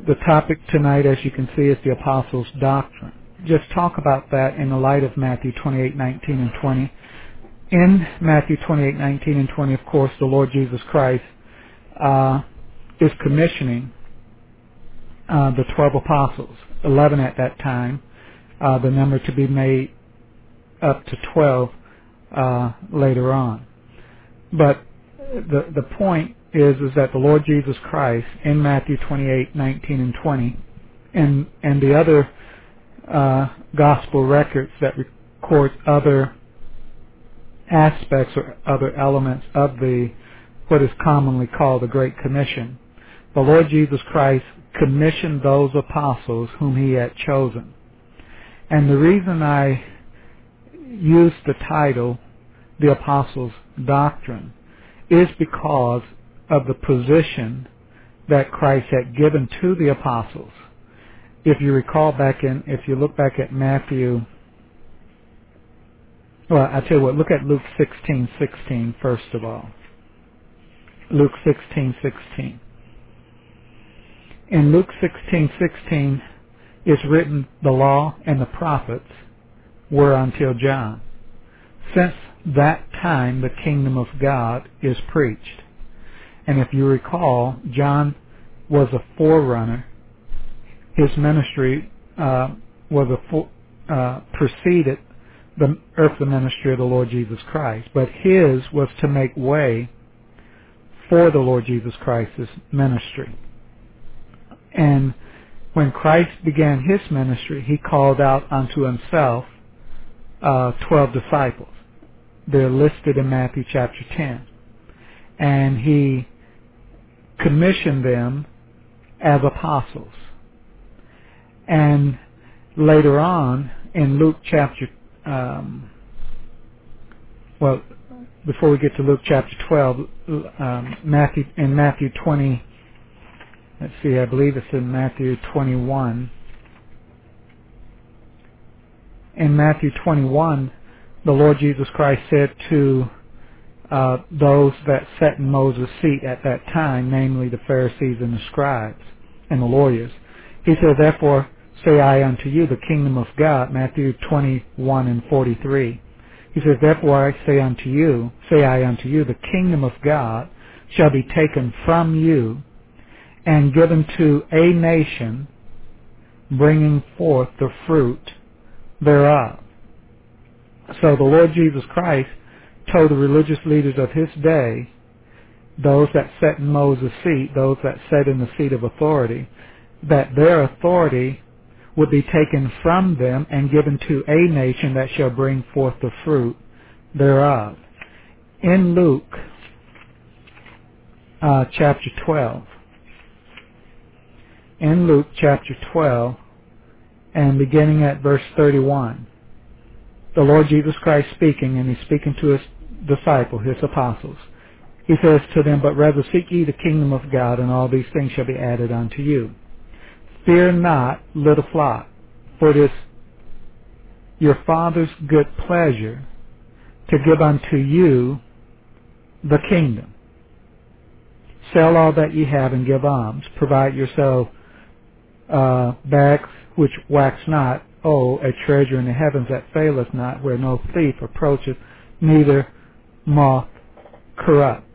The topic tonight, as you can see, is the apostles' doctrine. Just talk about that in the light of Matthew 28:19 and 20. In Matthew 28:19 and 20, of course, the Lord Jesus Christ is commissioning the 12 apostles, 11 at that time, the number to be made up to 12 later on. But the point is that the Lord Jesus Christ in Matthew 28:19 and 20, and the other gospel records that record other aspects or other elements of what is commonly called the Great Commission, the Lord Jesus Christ commissioned those apostles whom he had chosen. And the reason I use the title, The Apostles' Doctrine, is because of the position that Christ had given to the apostles. If you recall if you look back at Matthew, well, I tell you what, look at Luke 16:16 first of all. Luke 16:16. In Luke 16:16 is written, the law and the prophets were until John. Since that time, the kingdom of God is preached. And if you recall, John was a forerunner. His ministry preceded the earthly ministry of the Lord Jesus Christ. But his was to make way for the Lord Jesus Christ's ministry. And when Christ began his ministry, he called out unto himself 12 disciples. They're listed in Matthew chapter 10. And he commissioned them as apostles. And later on, in Luke chapter, before we get to Luke chapter 12, in Matthew 20, let's see, I believe it's in Matthew 21. In Matthew 21, the Lord Jesus Christ said to those that sat in Moses' seat at that time, namely the Pharisees and the scribes and the lawyers, he said, therefore say I unto you, the kingdom of God, Matthew 21 and 43. He says, therefore I say I unto you, the kingdom of God shall be taken from you and given to a nation, bringing forth the fruit thereof. So the Lord Jesus Christ told the religious leaders of his day, those that sat in Moses' seat, those that sat in the seat of authority, that their authority would be taken from them and given to a nation that shall bring forth the fruit thereof. In Luke chapter 12, and beginning at verse 31, the Lord Jesus Christ speaking, and he's speaking to his disciples, his apostles. He says to them, but rather seek ye the kingdom of God, and all these things shall be added unto you. Fear not, little flock, for it is your Father's good pleasure to give unto you the kingdom. Sell all that ye have and give alms. Provide yourself bags which wax not, a treasure in the heavens that faileth not, where no thief approacheth, neither moth corrupteth.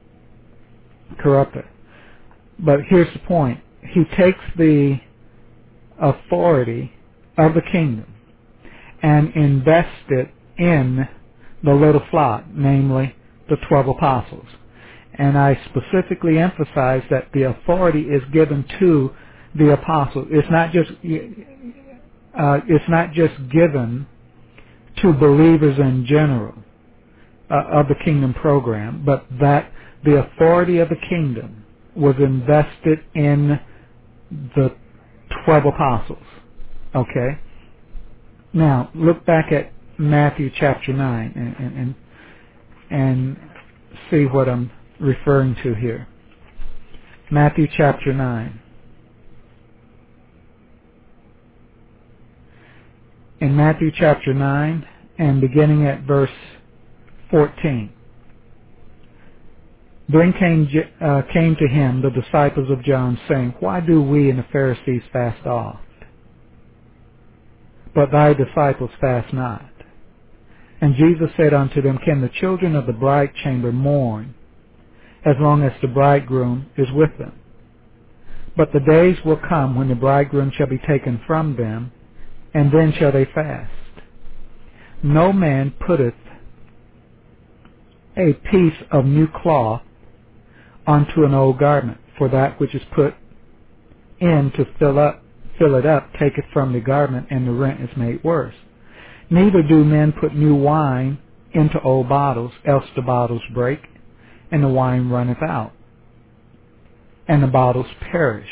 But here's the point. He takes the authority of the kingdom and invests it in the little flock, namely the 12 apostles. And I specifically emphasize that the authority is given to the apostles. It's not just given to believers in general of the kingdom program, but that the authority of the kingdom was invested in the 12 apostles. Okay? Now, look back at Matthew chapter 9 and see what I'm referring to here. Matthew chapter 9. In Matthew chapter 9 and beginning at verse 14. Then came to him the disciples of John, saying, Why do we and the Pharisees fast oft, but thy disciples fast not? And Jesus said unto them, Can the children of the bride chamber mourn, as long as the bridegroom is with them? But the days will come when the bridegroom shall be taken from them, and then shall they fast. No man putteth a piece of new cloth unto an old garment, for that which is put in to fill it up taketh from the garment, and the rent is made worse. Neither do men put new wine into old bottles, else the bottles break, and the wine runneth out, and the bottles perish.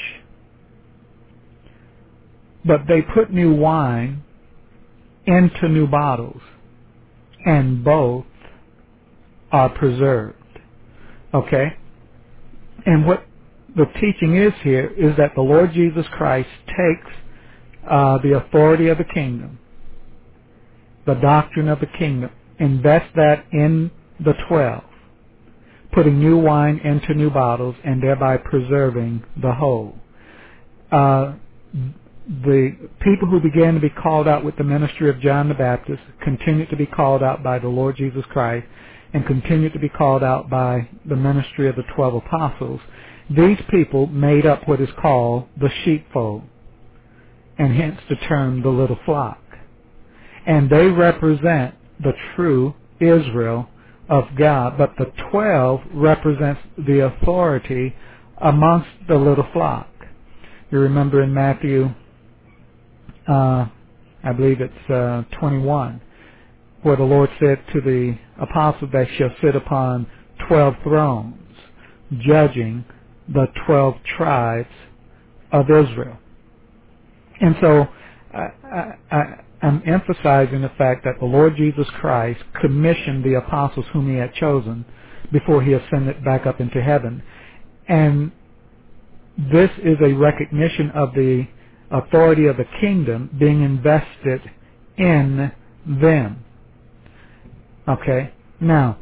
But they put new wine into new bottles, and both are preserved. Okay? And what the teaching is here is that the Lord Jesus Christ takes the authority of the kingdom, the doctrine of the kingdom, invests that in the 12, putting new wine into new bottles, and thereby preserving the whole. The people who began to be called out with the ministry of John the Baptist continued to be called out by the Lord Jesus Christ, and continued to be called out by the ministry of the 12 apostles. These people made up what is called the sheepfold, and hence the term the little flock. And they represent the true Israel of God, but the 12 represents the authority amongst the little flock. You remember in Matthew, I believe it's 21, where the Lord said to the apostles, they shall sit upon 12 thrones, judging the 12 tribes of Israel. And so I'm emphasizing the fact that the Lord Jesus Christ commissioned the apostles whom he had chosen before he ascended back up into heaven. And this is a recognition of the authority of the kingdom being invested in them. Okay? Now,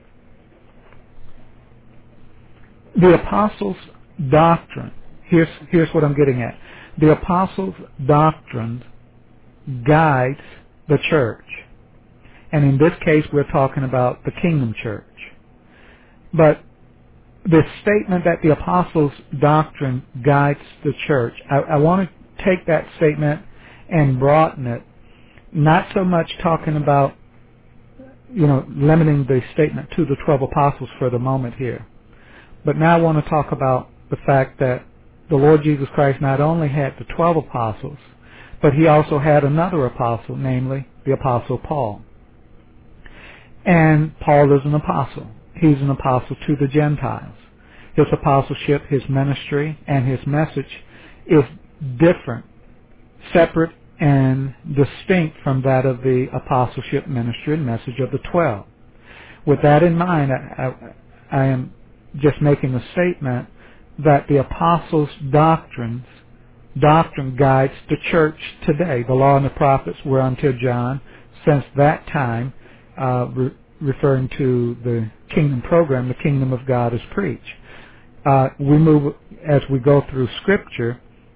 the apostles' doctrine, here's what I'm getting at. The apostles' doctrine guides the church. And in this case, we're talking about the kingdom church. But the statement that the apostles' doctrine guides the church, I want to take that statement and broaden it, not so much talking about, limiting the statement to the 12 apostles for the moment here. But now I want to talk about the fact that the Lord Jesus Christ not only had the 12 apostles, but he also had another apostle, namely the Apostle Paul. And Paul is an apostle. He's an apostle to the Gentiles. His apostleship, his ministry, and his message is different, separate, and distinct from that of the apostleship, ministry, and message of the 12. With that in mind, I am just making a statement that the apostles' doctrine guides the church today. The law and the prophets were until John. Since that time, referring to the kingdom program, the kingdom of God is preached. We move, as we go through Scripture,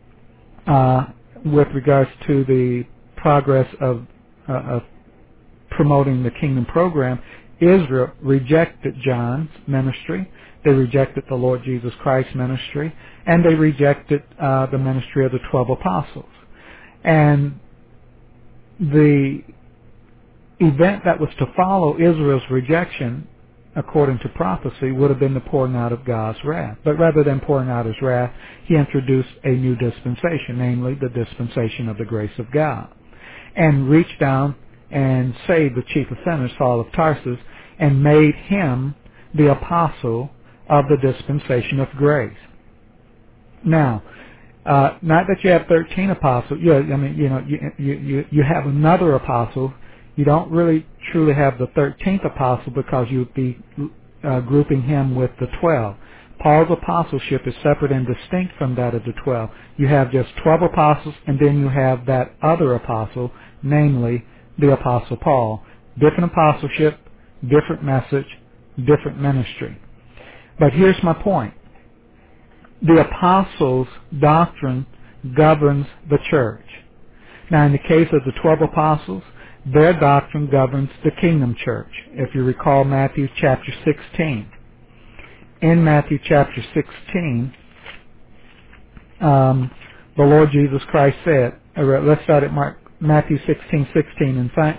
with regards to the progress of promoting the kingdom program. Israel rejected John's ministry. They rejected the Lord Jesus Christ's ministry, and they rejected the ministry of the 12 apostles. And the event that was to follow Israel's rejection, according to prophecy, would have been the pouring out of God's wrath. But rather than pouring out his wrath, he introduced a new dispensation, namely the dispensation of the grace of God, and reached down and saved the chief of sinners, Saul of Tarsus, and made him the apostle of the dispensation of grace. Now, not that you have 13 apostles. You have another apostle. You don't really truly have the 13th apostle because you would be grouping him with the 12. Paul's apostleship is separate and distinct from that of the 12. You have just 12 apostles, and then you have that other apostle, namely the Apostle Paul. Different apostleship, different message, different ministry. But here's my point. The apostles' doctrine governs the church. Now, in the case of the 12 apostles, their doctrine governs the kingdom church. If you recall Matthew chapter 16. In Matthew chapter 16, the Lord Jesus Christ said, let's start at Matthew 16:16. In fact,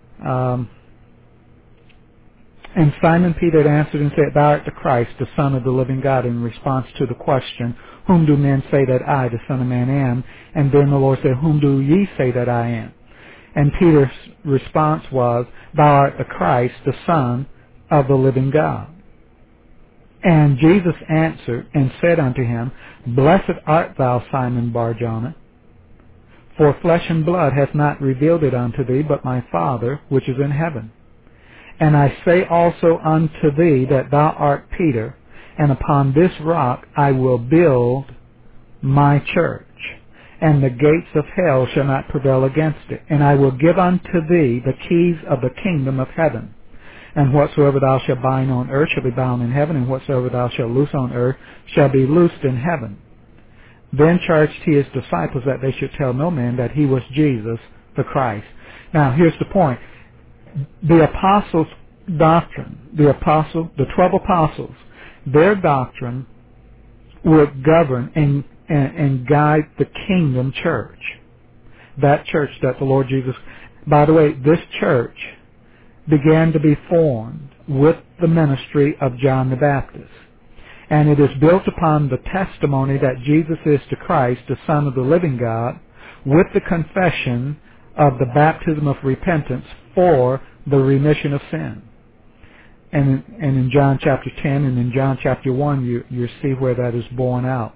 and Simon Peter answered and said, Thou art the Christ, the Son of the living God, in response to the question, Whom do men say that I, the Son of Man, am? And then the Lord said, Whom do ye say that I am? And Peter's response was, Thou art the Christ, the Son of the living God. And Jesus answered and said unto him, Blessed art thou, Simon Bar-Jonah, for flesh and blood hath not revealed it unto thee, but my Father which is in heaven. And I say also unto thee that thou art Peter, and upon this rock I will build my church, and the gates of hell shall not prevail against it. And I will give unto thee the keys of the kingdom of heaven. And whatsoever thou shalt bind on earth shall be bound in heaven, and whatsoever thou shalt loose on earth shall be loosed in heaven. Then charged he his disciples that they should tell no man that he was Jesus the Christ. Now here's the point. The apostles' doctrine, the 12 apostles, their doctrine would govern and guide the kingdom church. That church that the Lord Jesus, by the way, this church began to be formed with the ministry of John the Baptist. And it is built upon the testimony that Jesus is the Christ, the Son of the living God, with the confession of the baptism of repentance for the remission of sin. And in John chapter 10 and in John chapter 1, you see where that is borne out.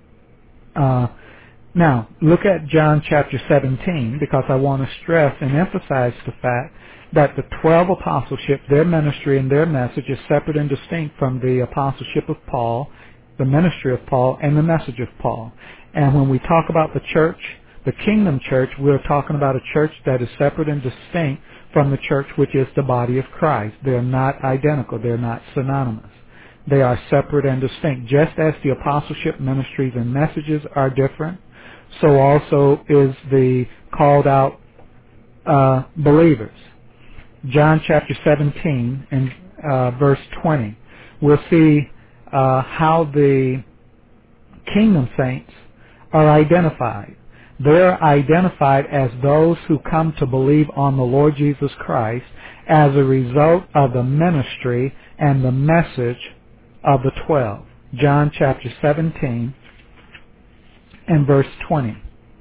Now, look at John chapter 17, because I want to stress and emphasize the fact that the 12 apostleship, their ministry and their message is separate and distinct from the apostleship of Paul, the ministry of Paul, and the message of Paul. And when we talk about the church, the kingdom church, we're talking about a church that is separate and distinct from the church which is the body of Christ. They're not identical. They're not synonymous. They are separate and distinct. Just as the apostleship, ministries, and messages are different, so also is the called out believers. John chapter 17 and verse 20, we'll see how the kingdom saints are identified. They're identified as those who come to believe on the Lord Jesus Christ as a result of the ministry and the message of the 12. John chapter 17 and verse 20.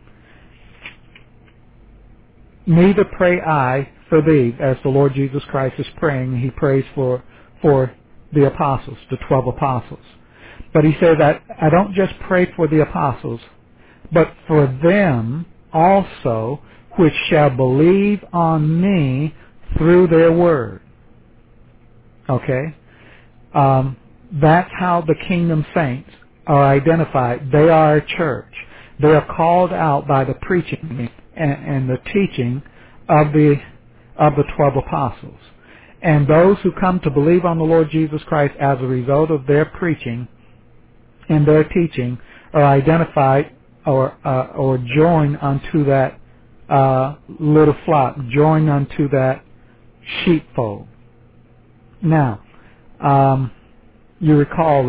Neither pray I for thee, as the Lord Jesus Christ is praying. He prays for the apostles, the 12 apostles. But he says that I don't just pray for the apostles, but for them also which shall believe on me through their word. Okay? That's how the kingdom saints are identified. They are a church. They are called out by the preaching and the teaching of the 12 apostles. And those who come to believe on the Lord Jesus Christ as a result of their preaching and their teaching are identified or joined unto that little flock, joined unto that sheepfold. Now, you recall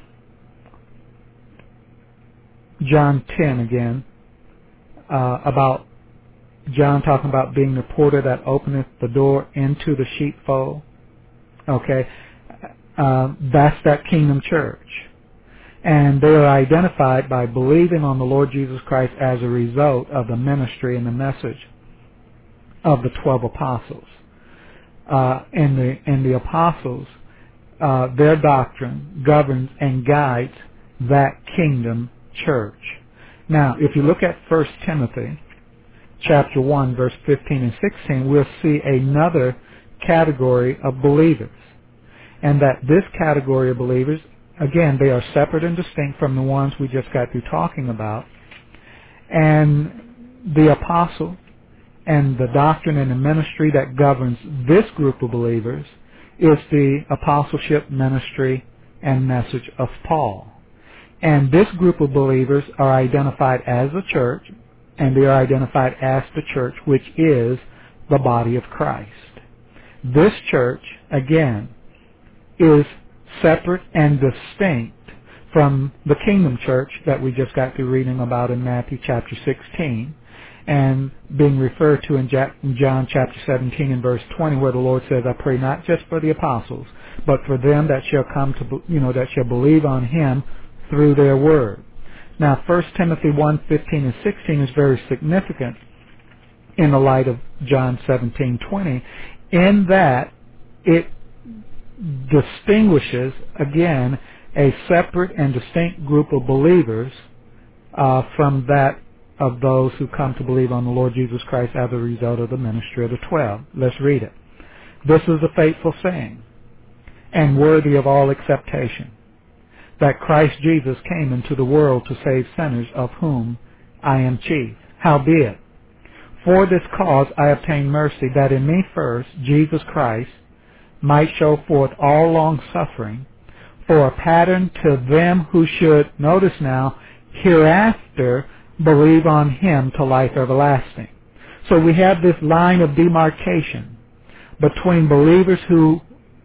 John 10 again, about John talking about being the porter that openeth the door into the sheepfold. Okay, that's that kingdom church. And they are identified by believing on the Lord Jesus Christ as a result of the ministry and the message of the 12 apostles. And the apostles, their doctrine governs and guides that kingdom church. Now, if you look at 1 Timothy chapter 1, verse 15 and 16, we'll see another category of believers. And that this category of believers, again, they are separate and distinct from the ones we just got through talking about. And the apostle and the doctrine and the ministry that governs this group of believers is the apostleship, ministry, and message of Paul. And this group of believers are identified as a church, and they are identified as the church, which is the body of Christ. This church, again, is separate and distinct from the kingdom church that we just got through reading about in Matthew chapter 16, and being referred to in John chapter 17 and verse 20, where the Lord says, I pray not just for the apostles, but for them that shall come to, that shall believe on him through their word. Now, 1 Timothy 1:15 and 16 is very significant in the light of John 17:20, in that it distinguishes, again, a separate and distinct group of believers from that of those who come to believe on the Lord Jesus Christ as a result of the ministry of the 12. Let's read it. This is a faithful saying, and worthy of all acceptation, that Christ Jesus came into the world to save sinners, of whom I am chief. Howbeit, for this cause I obtained mercy, that in me first Jesus Christ might show forth all long suffering, for a pattern to them who should, notice now, hereafter believe on him to life everlasting. So we have this line of demarcation between believers who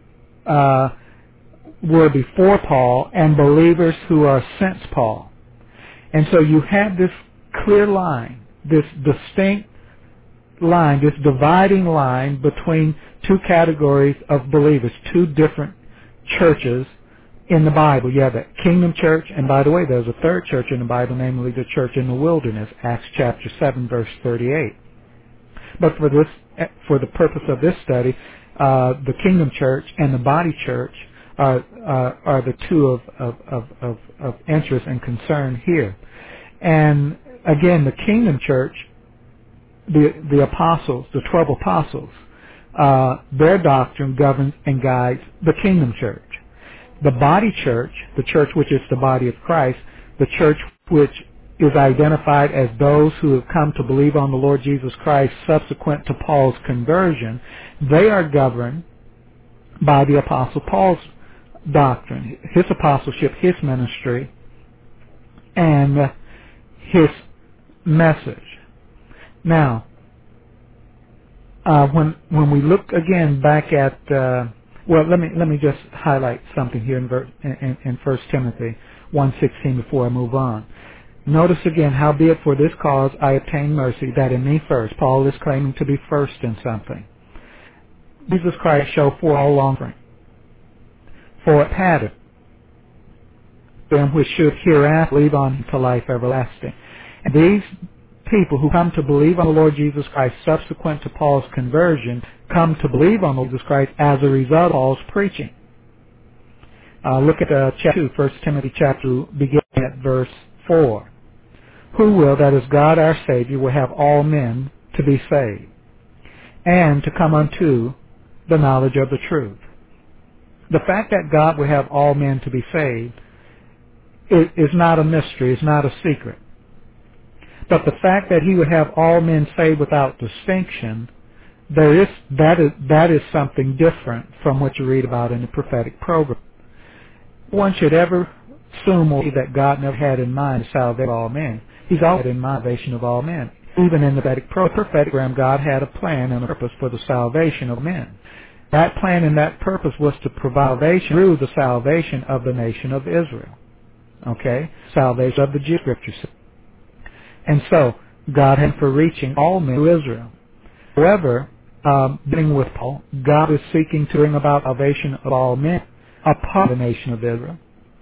were before Paul and believers who are since Paul. And so you have this clear line, this distinct line, this dividing line between two categories of believers, two different churches in the Bible. You have the kingdom church, and by the way, there's a third church in the Bible, namely the church in the wilderness, Acts chapter 7, verse 38. But for the purpose of this study, the kingdom church and the body church are the two of interest and concern here. And again, the kingdom church, the apostles, the 12 apostles, their doctrine governs and guides the kingdom church. The body church, the church which is the body of Christ, the church which is identified as those who have come to believe on the Lord Jesus Christ subsequent to Paul's conversion, they are governed by the Apostle Paul's doctrine, his apostleship, his ministry, and his message. Now, when we look again back at let me just highlight something here in 1 Timothy 1:16 before I move on. Notice again, howbeit for this cause I obtained mercy, that in me first. Paul is claiming to be first in something. Jesus Christ showed for all long for a pattern, them which should hereafter believe on him to life everlasting. And these people who come to believe on the Lord Jesus Christ subsequent to Paul's conversion come to believe on the Lord Jesus Christ as a result of Paul's preaching. Look at chapter 2, 1 Timothy chapter 2, beginning at verse 4. Who will, that is God our Savior, will have all men to be saved, and to come unto the knowledge of the truth. The fact that God will have all men to be saved is not a mystery, it's not a secret. But the fact that he would have all men saved without distinction, that is something different from what you read about in the prophetic program. One should ever assume that God never had in mind the salvation of all men. He's always had in mind the salvation of all men. Even in the prophetic program, God had a plan and a purpose for the salvation of men. That plan and that purpose was to provide salvation through the salvation of the nation of Israel. Okay? Salvation of the Jews, Scripture says. And so, God had for reaching all men to Israel. However, beginning with Paul, God is seeking to bring about salvation of all men upon the nation of Israel,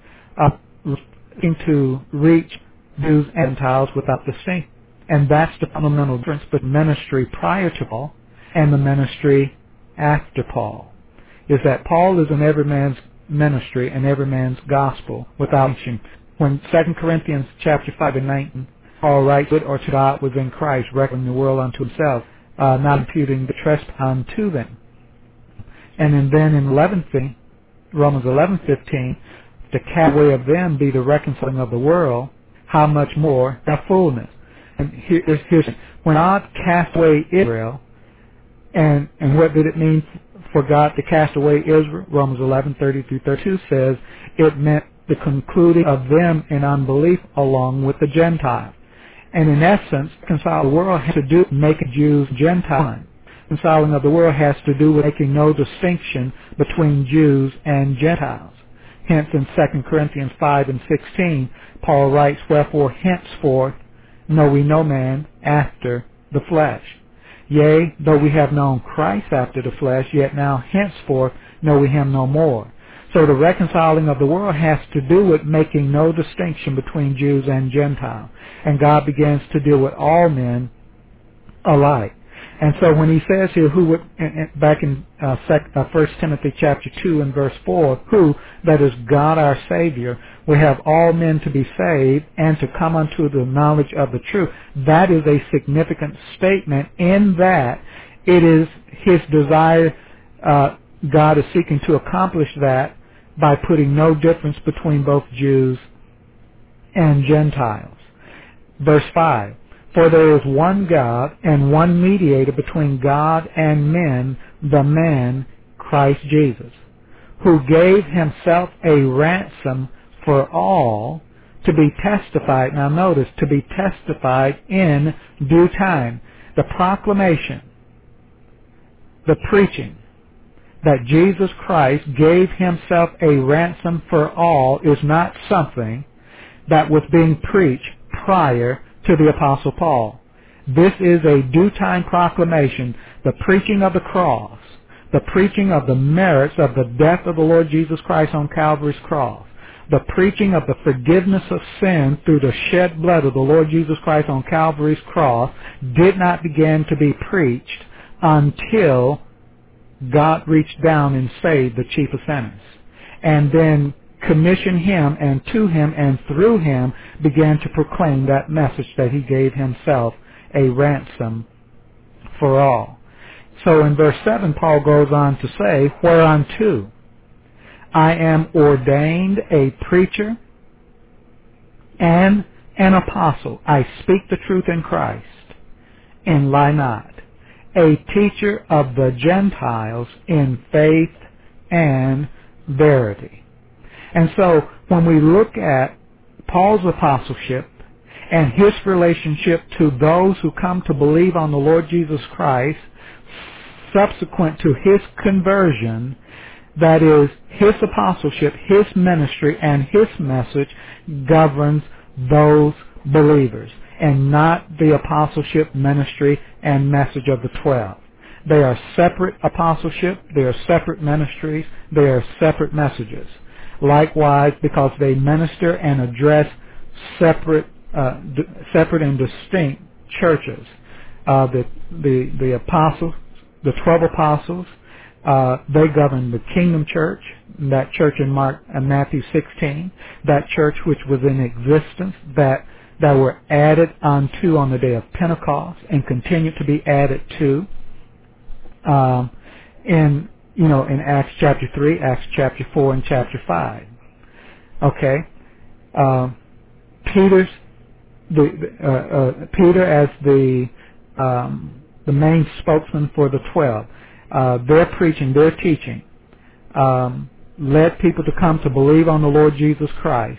seeking to reach Jews and Gentiles without distinction. And that's the fundamental difference between ministry prior to Paul and the ministry after Paul, is that Paul is in every man's ministry and every man's gospel without distinction. When 2 Corinthians chapter 5 and 19, Paul writes, good or to God was in Christ, reckoning the world unto himself, not imputing the trespass unto them. And then in Romans 11:15, the catway of them be the reconciling of the world, how much more the fullness. And here's when God cast away Israel, and what did it mean for God to cast away Israel, Romans 11:30 through 32 says it meant the concluding of them in unbelief along with the Gentiles. And in essence, reconciling the world has to do with making Jews Gentiles. Reconciling of the world has to do with making no distinction between Jews and Gentiles. Hence in 2 Corinthians 5 and 16, Paul writes, wherefore henceforth know we no man after the flesh. Yea, though we have known Christ after the flesh, yet now henceforth know we him no more. So the reconciling of the world has to do with making no distinction between Jews and Gentiles. And God begins to deal with all men alike. And so when he says here, who would, back in 1 Timothy chapter 2 and verse 4, who, that is God our Savior, will have all men to be saved and to come unto the knowledge of the truth. That is a significant statement in that it is his desire, God is seeking to accomplish that by putting no difference between both Jews and Gentiles. Verse 5, for there is one God and one mediator between God and men, the man Christ Jesus, who gave himself a ransom for all to be testified. Now notice, to be testified in due time. The proclamation, the preaching that Jesus Christ gave himself a ransom for all is not something that was being preached prior to the Apostle Paul. This is a due time proclamation, the preaching of the cross, the preaching of the merits of the death of the Lord Jesus Christ on Calvary's cross, the preaching of the forgiveness of sin through the shed blood of the Lord Jesus Christ on Calvary's cross did not begin to be preached until God reached down and saved the chief of sinners, and then commissioned him, and to him and through him began to proclaim that message that he gave himself a ransom for all. So in verse 7, Paul goes on to say, whereunto I am ordained a preacher and an apostle. I speak the truth in Christ, and lie not. A teacher of the Gentiles in faith and verity. And so when we look at Paul's apostleship and his relationship to those who come to believe on the Lord Jesus Christ subsequent to his conversion, that is, his apostleship, his ministry, and his message governs those believers, and not the apostleship, ministry, and message of the 12. They are separate apostleship, they are separate ministries, they are separate messages. Likewise, because they minister and address separate and distinct churches. The apostles, the 12 apostles, they govern the kingdom church, that church in Matthew 16, that church which was in existence, that were added unto on the day of Pentecost and continue to be added to in Acts chapter 3, Acts chapter 4, and chapter 5. Okay? Peter as the main spokesman for the 12. Their preaching, their teaching, led people to come to believe on the Lord Jesus Christ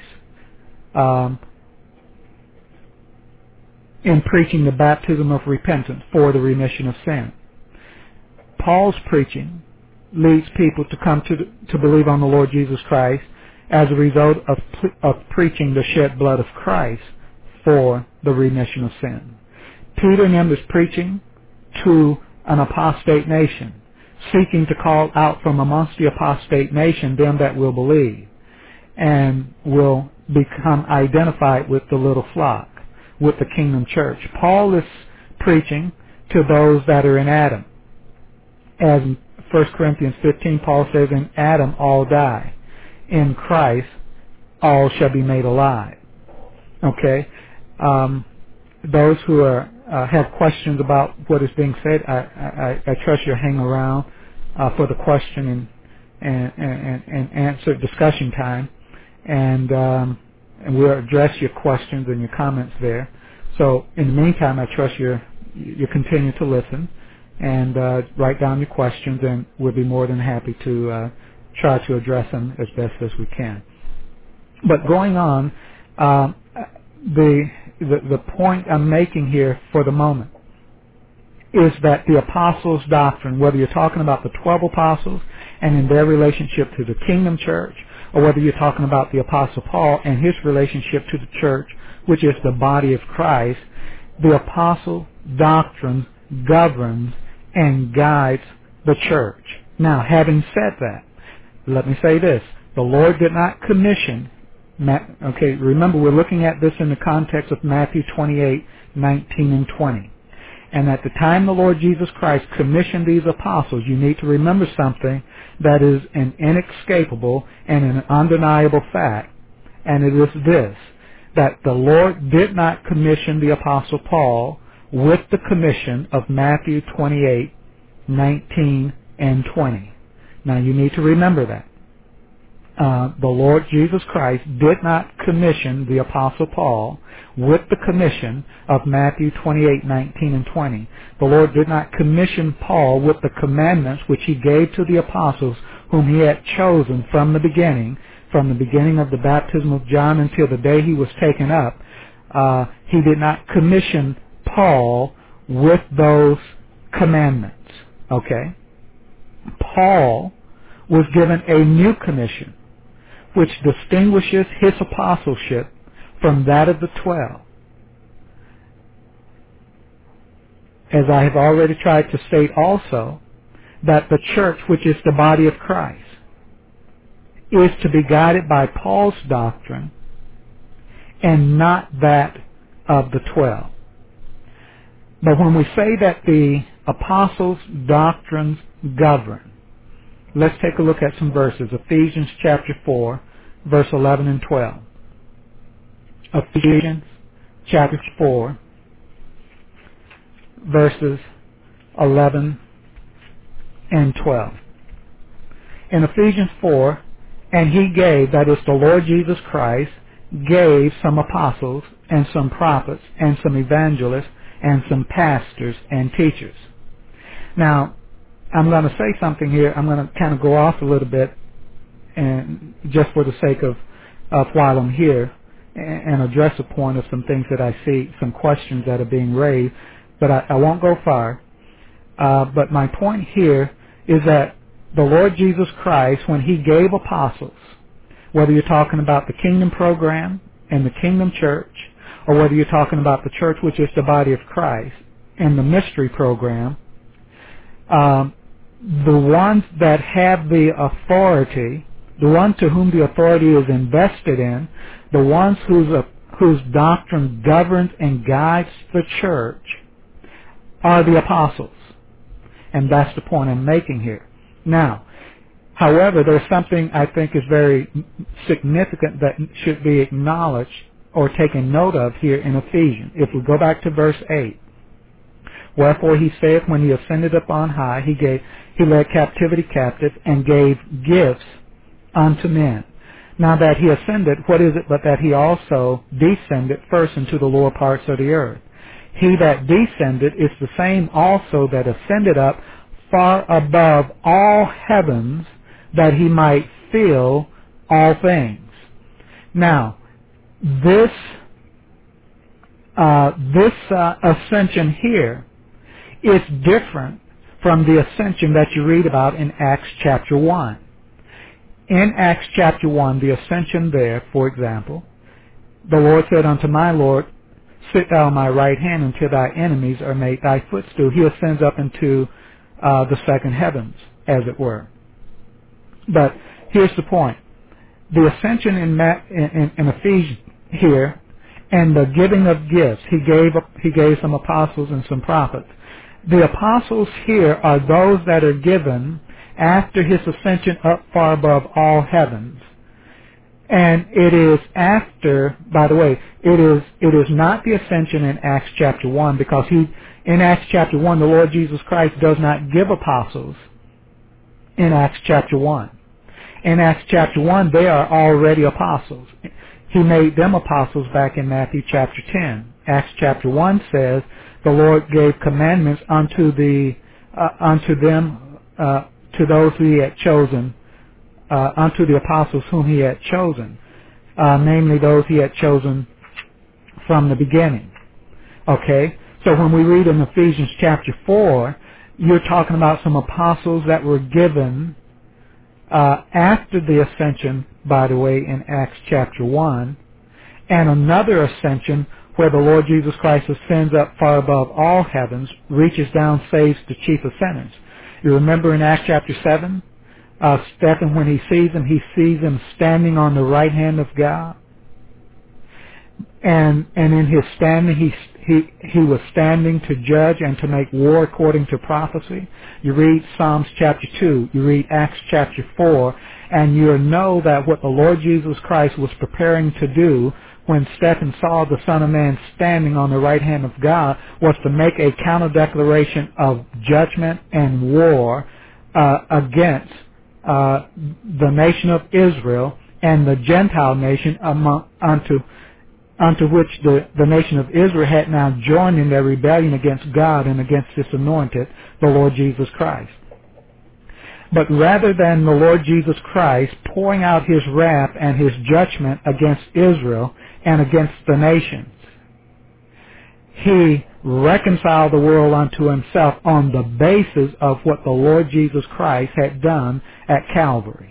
in preaching the baptism of repentance for the remission of sin. Paul's preaching leads people to come to believe on the Lord Jesus Christ as a result of preaching the shed blood of Christ for the remission of sin. Peter and them is preaching to an apostate nation, seeking to call out from amongst the apostate nation them that will believe and will become identified with the little flock, with the kingdom church. Paul is preaching to those that are in Adam. As in 1 Corinthians 15, Paul says, in Adam all die. In Christ all shall be made alive. Okay? Those who have questions about what is being said, I trust you'll hang around for the question and answer discussion time. And we'll address your questions and your comments there. So in the meantime, I trust you continue to listen. and write down your questions, and we'll be more than happy to try to address them as best as we can. But going on, the point I'm making here for the moment is that the apostles' doctrine, whether you're talking about the 12 apostles and in their relationship to the kingdom church, or whether you're talking about the apostle Paul and his relationship to the church, which is the body of Christ, the apostle doctrine governs and guides the church. Now, having said that, let me say this. The Lord did not commission, okay, remember we're looking at this in the context of Matthew 28:19 and 20. And at the time the Lord Jesus Christ commissioned these apostles, you need to remember something that is an inescapable and an undeniable fact. And it is this, that the Lord did not commission the apostle Paul with the commission of Matthew 28:19 and 20. Now you need to remember that. The Lord Jesus Christ did not commission the apostle Paul with the commission of Matthew 28:19 and 20. The Lord did not commission Paul with the commandments which he gave to the apostles whom he had chosen from the beginning of the baptism of John until the day he was taken up. He did not commission Paul with those commandments. Okay? Paul was given a new commission, which distinguishes his apostleship from that of the 12. As I have already tried to state also, that the church, which is the body of Christ, is to be guided by Paul's doctrine and not that of the 12. But when we say that the apostles' doctrines govern, let's take a look at some verses. Ephesians chapter 4, verse 11 and 12. Ephesians chapter 4, verses 11 and 12. In Ephesians 4, and he gave, that is the Lord Jesus Christ, gave some apostles and some prophets and some evangelists and some pastors and teachers. Now, I'm going to say something here. I'm going to kind of go off a little bit, and just for the sake of while I'm here, and address a point of some things that I see, some questions that are being raised, but I won't go far. But my point here is that the Lord Jesus Christ, when he gave apostles, whether you're talking about the kingdom program and the kingdom church, or whether you're talking about the church, which is the body of Christ, and the mystery program, the ones that have the authority, the ones to whom the authority is invested in, the ones whose doctrine governs and guides the church, are the apostles. And that's the point I'm making here. Now, however, there's something I think is very significant that should be acknowledged or taken note of here in Ephesians. If we go back to verse 8, wherefore he saith, when he ascended up on high, he led captivity captive and gave gifts unto men. Now that he ascended, what is it but that he also descended first into the lower parts of the earth? He that descended is the same also that ascended up far above all heavens, that he might fill all things. Now, this ascension here is different from the ascension that you read about in Acts chapter 1. In Acts chapter 1, the ascension there, for example, the Lord said unto my Lord, sit thou on my right hand until thy enemies are made thy footstool. He ascends up into the second heavens, as it were. But here's the point. The ascension in Ephesians here, and the giving of gifts, he gave some apostles and some prophets. The apostles here are those that are given after his ascension up far above all heavens. And it is after, by the way, it is not the ascension in Acts chapter 1, because in Acts chapter 1, the Lord Jesus Christ does not give apostles in Acts chapter 1. In Acts chapter 1, they are already apostles. He made them apostles back in Matthew chapter 10. Acts chapter 1 says, the Lord gave commandments unto the unto them, to those who he had chosen, unto the apostles whom he had chosen, namely those he had chosen from the beginning. Okay? So when we read in Ephesians chapter 4, you're talking about some apostles that were given after the ascension, by the way, in Acts chapter 1, and another ascension where the Lord Jesus Christ ascends up far above all heavens, reaches down, saves the chief of sinners. You remember in Acts chapter 7, Stephen, when he sees him standing on the right hand of God. And in his standing, he was standing to judge and to make war according to prophecy. You read Psalms chapter 2, you read Acts chapter 4, and you know that what the Lord Jesus Christ was preparing to do when Stephen saw the Son of Man standing on the right hand of God was to make a counter declaration of judgment and war against the nation of Israel and the Gentile nation unto which the nation of Israel had now joined in their rebellion against God and against His anointed, the Lord Jesus Christ. But rather than the Lord Jesus Christ pouring out His wrath and His judgment against Israel and against the nations, He reconciled the world unto Himself on the basis of what the Lord Jesus Christ had done at Calvary.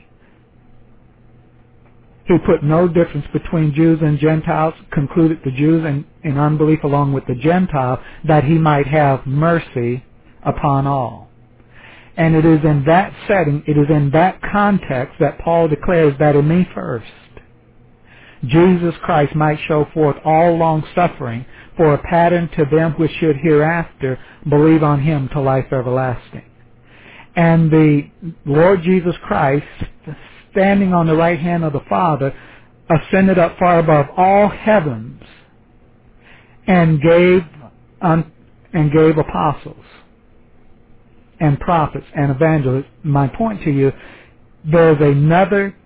He put no difference between Jews and Gentiles, concluded the Jews in unbelief along with the Gentiles, that He might have mercy upon all. And it is in that setting, it is in that context that Paul declares that in me first, Jesus Christ might show forth all long suffering for a pattern to them which should hereafter believe on Him to life everlasting. And the Lord Jesus Christ, standing on the right hand of the Father, ascended up far above all heavens and gave apostles and prophets and evangelists. My point to you, there's another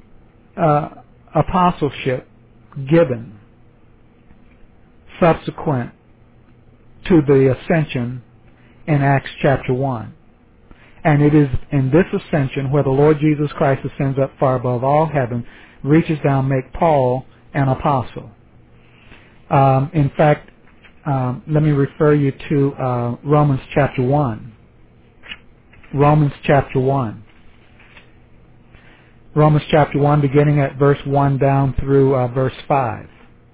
apostleship given subsequent to the ascension in Acts chapter 1. And it is in this ascension where the Lord Jesus Christ ascends up far above all heaven, reaches down, make Paul an apostle. In fact, let me refer you to Romans chapter 1. Romans chapter 1. Romans chapter 1, beginning at verse 1 down through verse 5.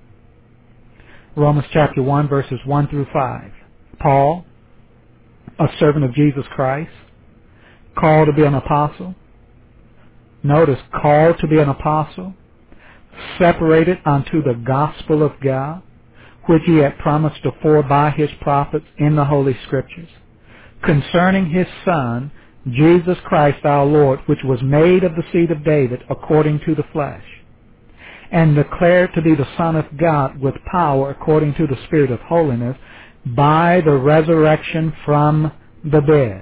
Romans chapter 1, verses 1 through 5. Paul, a servant of Jesus Christ, called to be an apostle. Notice, called to be an apostle, separated unto the gospel of God, which He had promised afore by His prophets in the Holy Scriptures, concerning His Son, Jesus Christ our Lord, which was made of the seed of David according to the flesh, and declared to be the Son of God with power according to the Spirit of holiness, by the resurrection from the dead,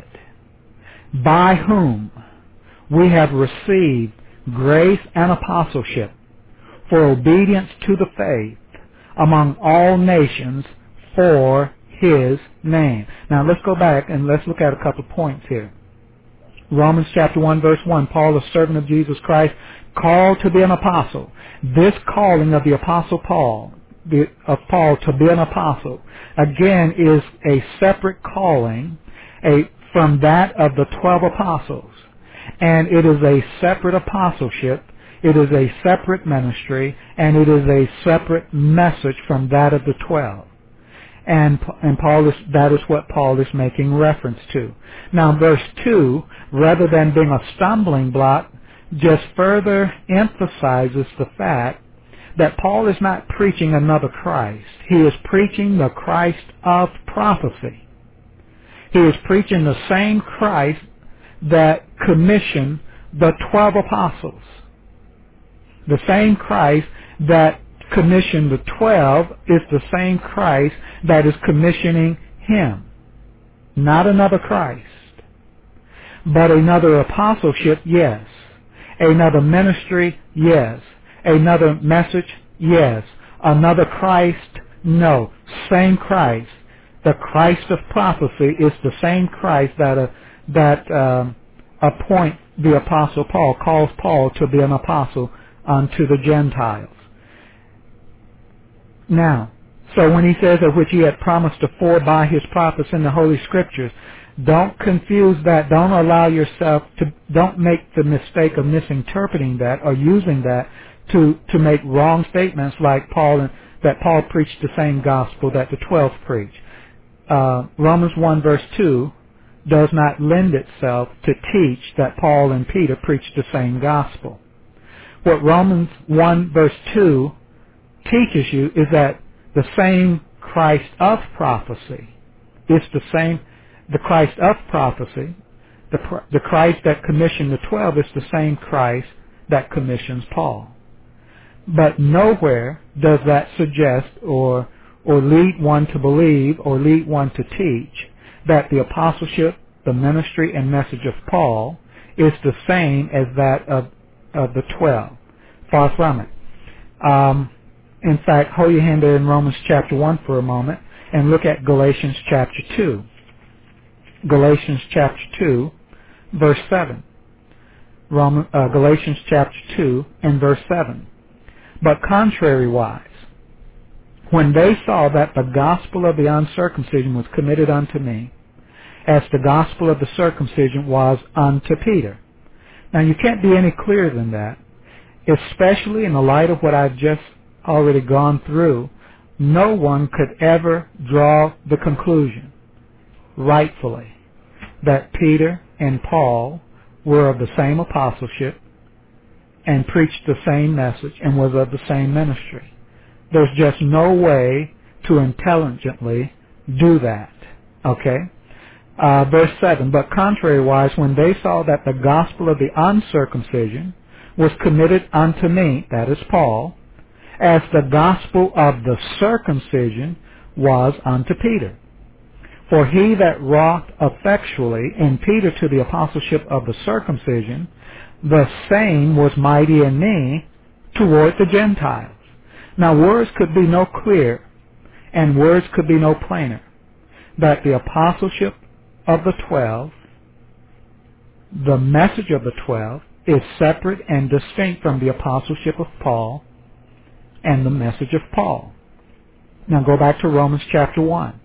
by whom we have received grace and apostleship for obedience to the faith among all nations for His name. Now let's go back and let's look at a couple of points here. Romans chapter 1 verse 1, Paul, a servant of Jesus Christ, called to be an apostle. This calling of the apostle Paul, of Paul to be an apostle, again is a separate calling from that of the 12 apostles. And it is a separate apostleship, it is a separate ministry, and it is a separate message from that of the 12. And that is what Paul is making reference to. Now verse 2, rather than being a stumbling block, just further emphasizes the fact that Paul is not preaching another Christ. He is preaching the Christ of prophecy. He is preaching the same Christ that commissioned the 12 apostles. The same Christ that commissioned the 12 is the same Christ that is commissioning him. Not another Christ. But another apostleship, yes. Another ministry, yes. Another message, yes. Another Christ, no. Same Christ. The Christ of prophecy is the same Christ that appoint the Apostle Paul, calls Paul to be an apostle unto the Gentiles. Now, so when he says of which he had promised afore by his prophets in the Holy Scriptures, don't confuse that. Don't allow yourself to, don't make the mistake of misinterpreting that or using that to make wrong statements like that Paul preached the same gospel that the 12 preached. Romans 1 verse 2 does not lend itself to teach that Paul and Peter preached the same gospel. What Romans 1 verse 2 teaches you is that the same Christ of prophecy is the Christ of prophecy, the Christ that commissioned the 12 is the same Christ that commissions Paul. But nowhere does that suggest or lead one to believe or lead one to teach that the apostleship, the ministry, and message of Paul is the same as that of the 12. Far from it. In fact, hold your hand there in Romans chapter 1 for a moment and look at Galatians chapter 2. Galatians chapter 2, verse 7. Galatians chapter 2 and verse 7. But contrariwise, when they saw that the gospel of the uncircumcision was committed unto me, as the gospel of the circumcision was unto Peter. Now you can't be any clearer than that, especially in the light of what I've just already gone through. No one could ever draw the conclusion, rightfully, that Peter and Paul were of the same apostleship and preached the same message and was of the same ministry. There's just no way to intelligently do that. Okay? Verse 7, but contrariwise, when they saw that the gospel of the uncircumcision was committed unto me, that is Paul, as the gospel of the circumcision was unto Peter. For he that wrought effectually in Peter to the apostleship of the circumcision, the same was mighty in me toward the Gentiles. Now words could be no clearer, and words could be no plainer, that the apostleship of the 12, the message of the 12, is separate and distinct from the apostleship of Paul and the message of Paul. Now go back to Romans chapter 1.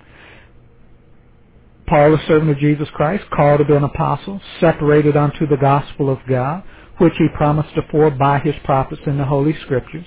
Paul, a servant of Jesus Christ, called to be an apostle, separated unto the gospel of God, which he promised afore by his prophets in the Holy Scriptures,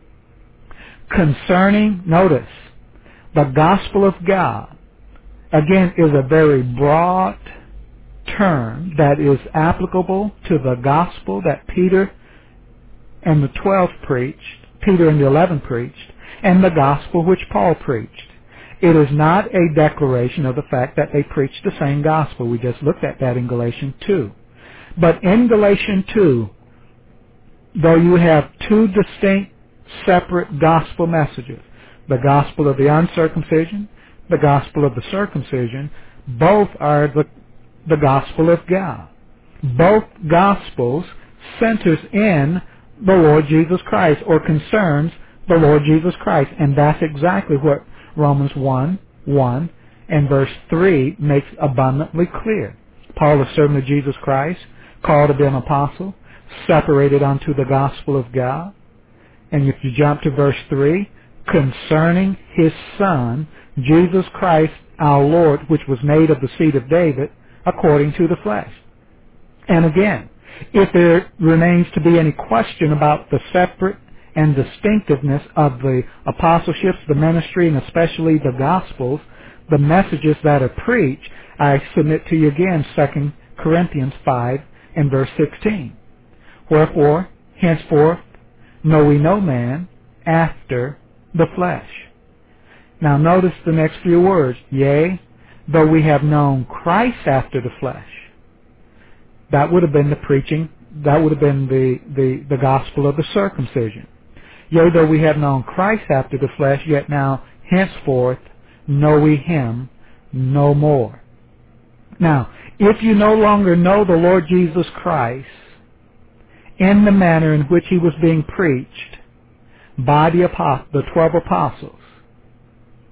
concerning, notice, the gospel of God, again, is a very broad term that is applicable to the gospel that Peter and the 12 preached, Peter and the 11 preached, and the gospel which Paul preached. It is not a declaration of the fact that they preached the same gospel. We just looked at that in Galatians 2. But in Galatians 2, though you have two distinct, separate gospel messages, the gospel of the uncircumcision, the gospel of the circumcision, both are the gospel of God. Both gospels centers in the Lord Jesus Christ, or concerns the Lord Jesus Christ. And that's exactly what Romans 1 and verse 3 makes abundantly clear. Paul, a servant of Jesus Christ, called to be an apostle, separated unto the gospel of God. And if you jump to verse 3, concerning his Son, Jesus Christ our Lord, which was made of the seed of David, according to the flesh. And again, if there remains to be any question about the separate and distinctiveness of the apostleships, the ministry, and especially the gospels, the messages that are preached, I submit to you again 2 Corinthians 5 and verse 16. Wherefore, henceforth, know we no man after the flesh. Now notice the next few words. Yea, though we have known Christ after the flesh. That would have been the preaching, that would have been the gospel of the circumcision. Yea, though we have known Christ after the flesh, yet now henceforth know we him no more. Now, if you no longer know the Lord Jesus Christ in the manner in which he was being preached by the 12 apostles,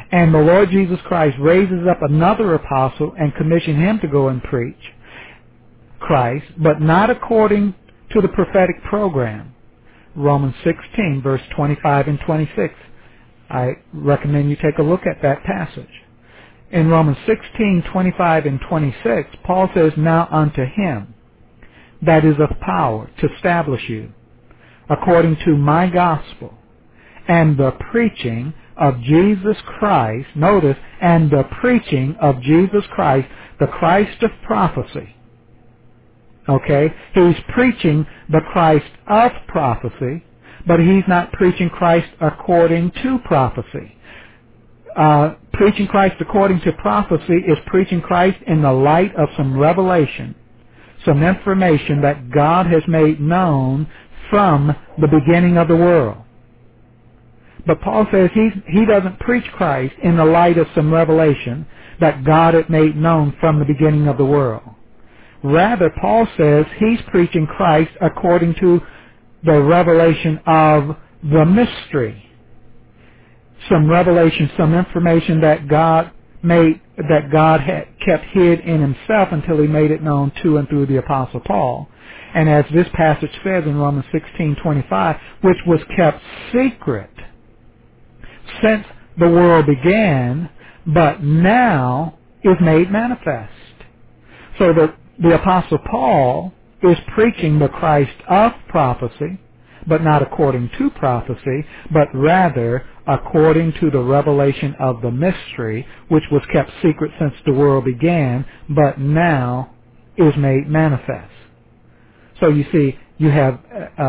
And the Lord Jesus Christ raises up another apostle and commissions him to go and preach Christ, but not according to the prophetic program. Romans 16, verse 25 and 26. I recommend you take a look at that passage. In Romans 16, 25 and 26, Paul says, "Now unto him that is of power to establish you, according to my gospel, and the preaching of Jesus Christ," notice, "and the preaching of Jesus Christ, the Christ of prophecy." Okay? He's preaching the Christ of prophecy, but he's not preaching Christ according to prophecy. Preaching Christ according to prophecy is preaching Christ in the light of some revelation, some information that God has made known from the beginning of the world. But Paul says he doesn't preach Christ in the light of some revelation that God had made known from the beginning of the world. Rather, Paul says he's preaching Christ according to the revelation of the mystery. Some revelation, some information that God had kept hid in himself until he made it known to and through the Apostle Paul. And as this passage says in Romans 16:25, which was kept secret since the world began, but now is made manifest. So the Apostle Paul is preaching the Christ of prophecy, but not according to prophecy, but rather according to the revelation of the mystery, which was kept secret since the world began, but now is made manifest. So you see, you have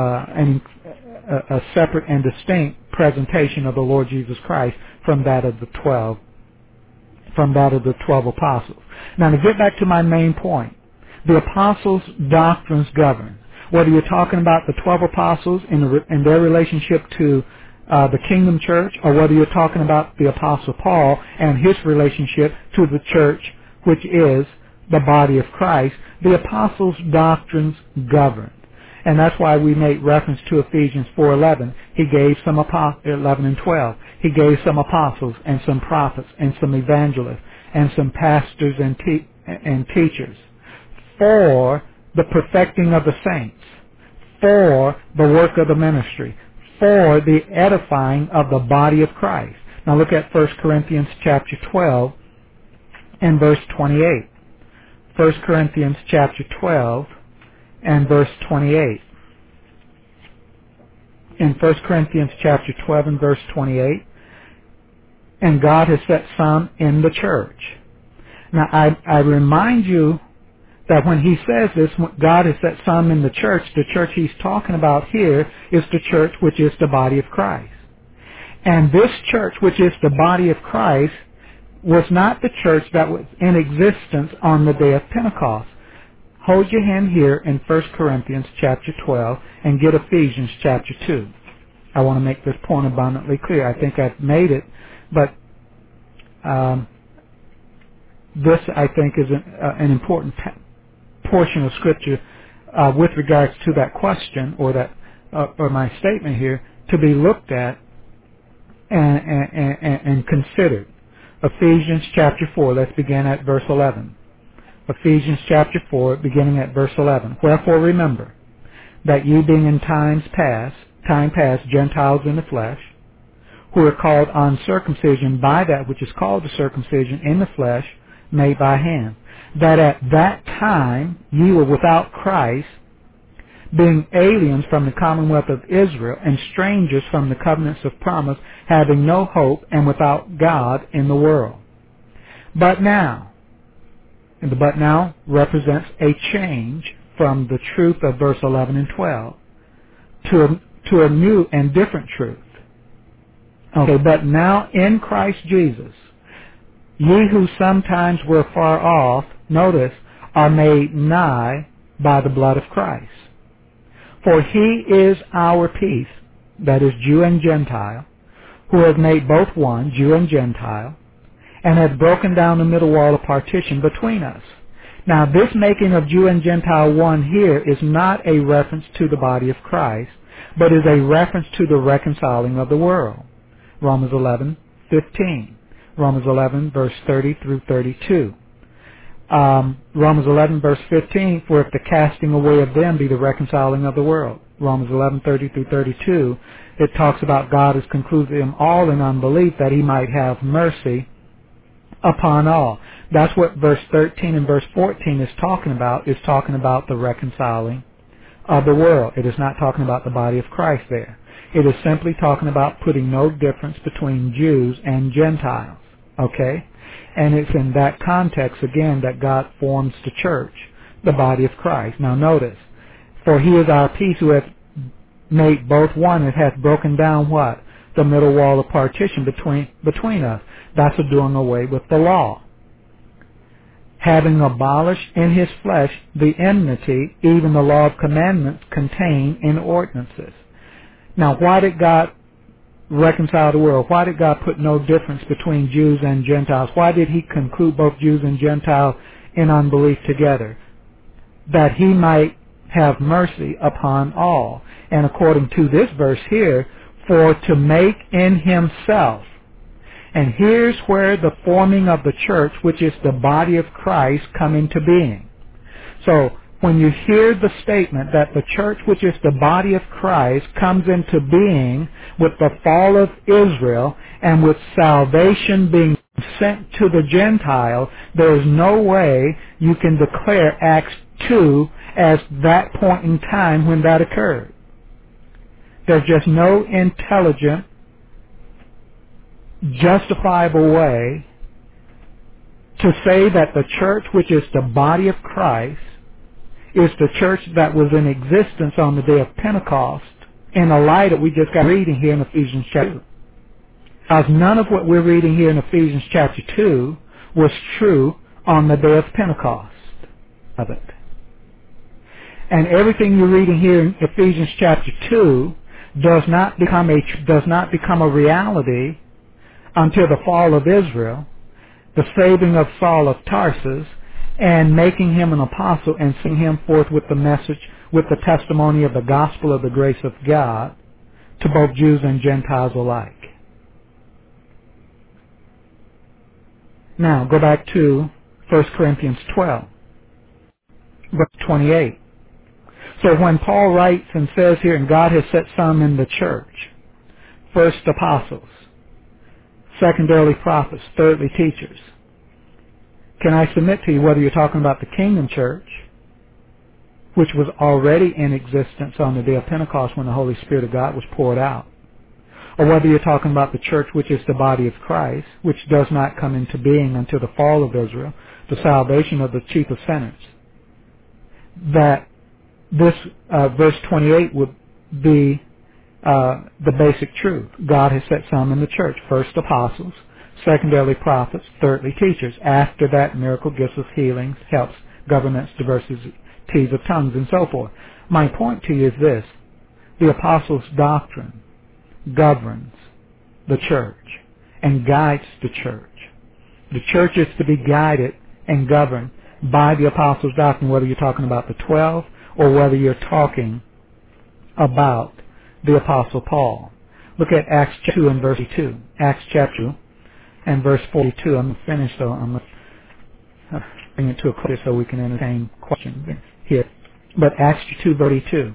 a separate and distinct presentation of the Lord Jesus Christ from that of the 12 apostles. Now, to get back to my main point, the apostles' doctrines govern. Whether you're talking about the 12 apostles in their relationship to the kingdom church, or whether you're talking about the apostle Paul and his relationship to the church, which is the body of Christ, the apostles' doctrines govern. And that's why we make reference to Ephesians 4:11. He gave some 11 and 12. He gave some apostles and some prophets and some evangelists and some pastors and teachers for the perfecting of the saints, for the work of the ministry, for the edifying of the body of Christ. Now look at 1 Corinthians chapter 12 and verse 28. 1 Corinthians chapter 12 and verse 28. In 1 Corinthians chapter 12 and verse 28, "And God has set some in the church." Now I remind you that when he says this, God has set some in the church he's talking about here is the church which is the body of Christ. And this church which is the body of Christ was not the church that was in existence on the day of Pentecost. Hold your hand here in 1 Corinthians chapter 12 and get Ephesians chapter 2. I want to make this point abundantly clear. I think I've made it, but this, I think, is an important portion of Scripture with regards to that question or my statement here to be looked at and considered. Ephesians chapter 4, let's begin at verse 11. Ephesians chapter 4, beginning at verse 11. "Wherefore remember that ye being in time past Gentiles in the flesh, who are called uncircumcision by that which is called the circumcision in the flesh, made by hand, that at that time ye were without Christ, being aliens from the commonwealth of Israel, and strangers from the covenants of promise, having no hope, and without God in the world. But now," and the "but now" represents a change from the truth of verse 11 and 12 to a new and different truth. Okay, "But now in Christ Jesus, ye who sometimes were far off," notice, "are made nigh by the blood of Christ. For he is our peace," that is Jew and Gentile, "who has made both one, Jew and Gentile, and has broken down the middle wall of partition between us." Now this making of Jew and Gentile one here is not a reference to the body of Christ, but is a reference to the reconciling of the world. Romans 11:15. Romans 11, verse 30 through 32. Romans 11, verse 15, for if the casting away of them be the reconciling of the world. Romans 11, 30 through 32, it talks about God has concluded them all in unbelief that he might have mercy upon all. That's what verse 13 and verse 14 is talking about the reconciling of the world. It is not talking about the body of Christ there. It is simply talking about putting no difference between Jews and Gentiles. Okay? And it's in that context, again, that God forms the church, the body of Christ. Now notice, for he is our peace who hath made both one and hath broken down what? The middle wall of partition between us. That's a doing away with the law. Having abolished in his flesh the enmity, even the law of commandments contained in ordinances. Now, why did God reconcile the world? Why did God put no difference between Jews and Gentiles? Why did he conclude both Jews and Gentiles in unbelief together? That he might have mercy upon all. And according to this verse here, for to make in himself. And here's where the forming of the church, which is the body of Christ, come into being. So, when you hear the statement that the church, which is the body of Christ, comes into being with the fall of Israel and with salvation being sent to the Gentile, there is no way you can declare Acts 2 as that point in time when that occurred. There's just no intelligent, justifiable way to say that the church, which is the body of Christ, is the church that was in existence on the day of Pentecost in a light that we just got reading here in Ephesians chapter 2. Because none of what we're reading here in Ephesians chapter 2 was true on the day of Pentecost of it. And everything you're reading here in Ephesians chapter 2 does not become a reality until the fall of Israel, the saving of Saul of Tarsus, and making him an apostle and sending him forth with the message, with the testimony of the gospel of the grace of God to both Jews and Gentiles alike. Now, go back to 1 Corinthians 12, verse 28. So when Paul writes and says here, and God has set some in the church, first apostles, secondarily prophets, thirdly teachers. Can I submit to you whether you're talking about the kingdom church, which was already in existence on the day of Pentecost when the Holy Spirit of God was poured out, or whether you're talking about the church, which is the body of Christ, which does not come into being until the fall of Israel, the salvation of the chief of sinners, that this verse 28 would be the basic truth. God has set some in the church, first apostles, secondarily prophets, thirdly teachers. After that, miracle gifts of healings, helps, governments, diversities of tongues, and so forth. My point to you is this: the apostles' doctrine governs the church and guides the church. The church is to be guided and governed by the apostles' doctrine, whether you're talking about the 12 or whether you're talking about the Apostle Paul. Look at Acts 2 and verse 2. Acts chapter 2 and verse 42. I'm going to finish, so I'm going to bring it to a close so we can entertain questions here. But Acts 2, 42.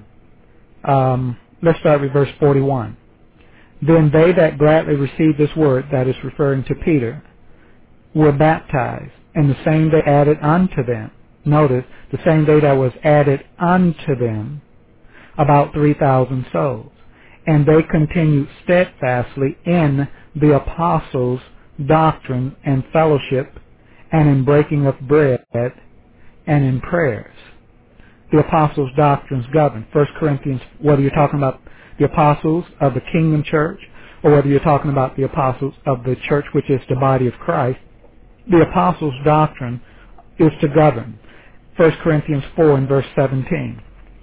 Let's start with verse 41. Then they that gladly received this word, that is referring to Peter, were baptized, and the same day added unto them. Notice, the same day that was added unto them, about 3,000 souls. And they continued steadfastly in the apostles' doctrine and fellowship, and in breaking of bread, and in prayers. The apostles' doctrines govern. 1 Corinthians, whether you're talking about the apostles of the kingdom church, or whether you're talking about the apostles of the church, which is the body of Christ, the apostles' doctrine is to govern. 1 Corinthians 4 and verse 17.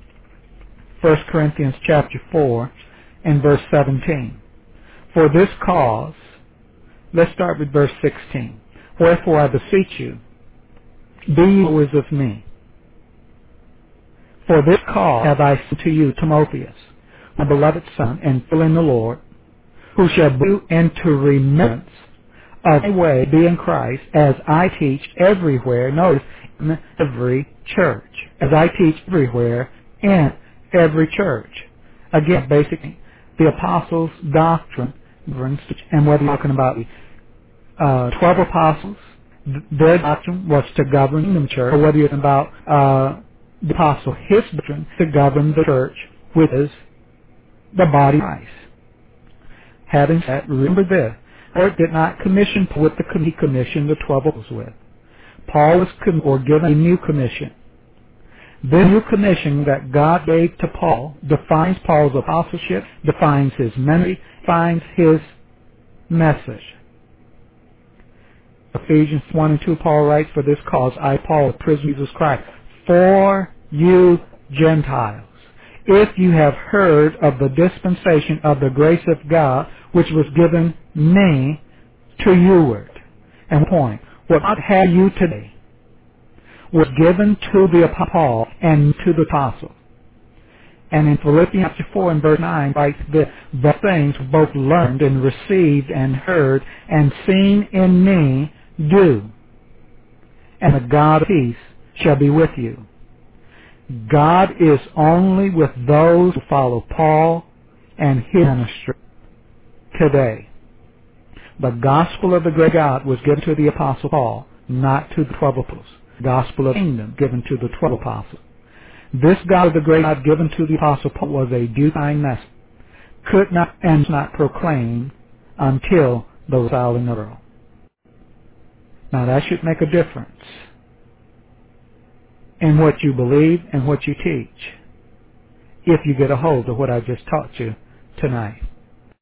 1 Corinthians chapter 4 and verse 17. For this cause, let's start with verse 16. Wherefore I beseech you, be ye always of me. For this cause have I sent to you Timotheus, my beloved son, and fill in the Lord, who shall bring you into remembrance of my way be in Christ as I teach everywhere, notice, in every church, as I teach everywhere in every church. Again, basically, the apostles' doctrine, and whether you're talking about the 12 apostles, their doctrine was to govern the church, or whether you're talking about the apostle, his doctrine, to govern the church, which is the body of Christ. Having said, remember this, Lord did not commission Paul with the he commissioned the 12 apostles with. Paul was given a new commission. The new commission that God gave to Paul defines Paul's apostleship, defines his ministry, defines his message. Ephesians 1 and 2, Paul writes, for this cause I, Paul, a prisoner of Jesus Christ, for you Gentiles, if you have heard of the dispensation of the grace of God, which was given me to youward. And point, what God had you today was given to the Apostle Paul and to the apostle. And in Philippians chapter 4 and verse 9 writes this, the things both learned and received and heard and seen in me do, and the God of peace shall be with you. God is only with those who follow Paul and his ministry today. The gospel of the great God was given to the apostle Paul, not to the 12 apostles. The gospel of the kingdom given to the 12 apostles. This God of the great God given to the apostle Paul was a due time message, could not and not proclaim until the reconciling of the world. Now that should make a difference in what you believe and what you teach, if you get a hold of what I just taught you tonight.